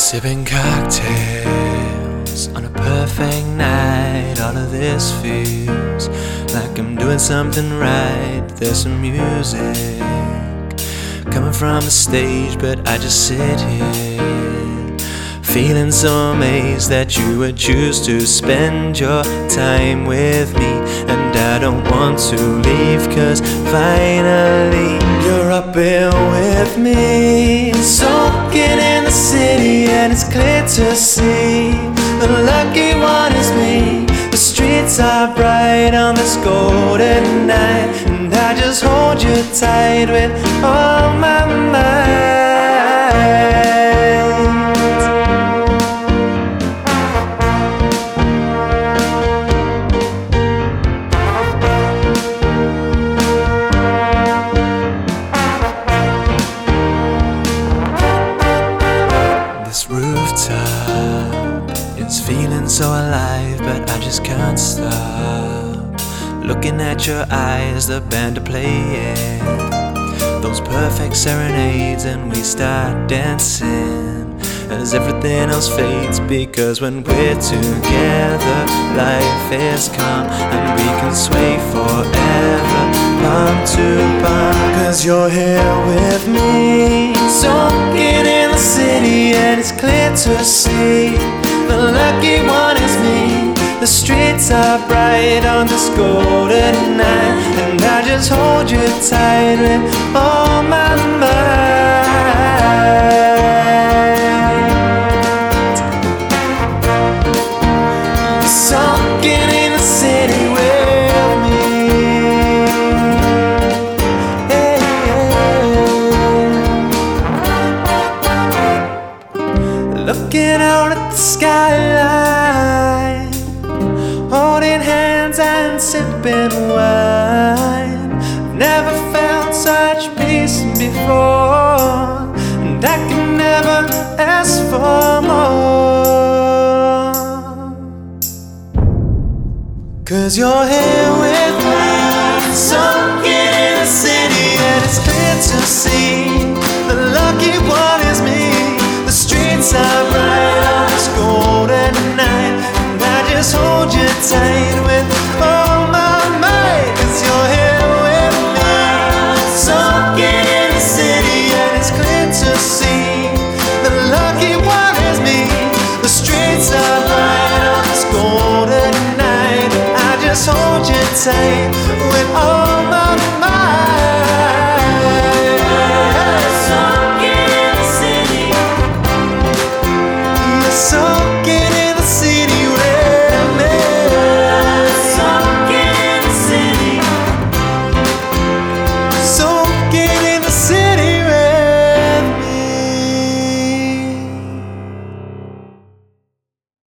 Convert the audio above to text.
Sipping cocktails on a perfect night. All of this feels like I'm doing something right. There's some music coming from the stage, but I just sit here feeling so amazed that you would choose to spend your time with me. And I don't want to leave, 'cause finally you're up here with me, soaking in the city, and it's clear to see the lucky one is me. The streets are bright on this golden night, and I just hold you tight with all my might. This rooftop, it's feeling so alive, but I just can't stop looking at your eyes. The band are playing those perfect serenades, and we start dancing as everything else fades. Because when we're together, life is calm, and we can sway forever, palm to palm. 'Cause you're here with me, soaking in the city, and it's clear to see the lucky one is me. The streets are bright on this golden night, and I just hold you tight with all my might. Soaking in the city with me, hey, looking out at the skyline, holding hands and sipping wine. I've never felt such peace before, and I can never ask for more. 'Cause you're here with me, soaking in the city, and it's clear to see the lucky one is me. The streets are bright on this golden night, and I just hold you tight with all my might. 'Cause you're here with me, soaking in the city, and it's clear to see the lucky one is me. The streets are bright on this golden night, I just hold you tight with all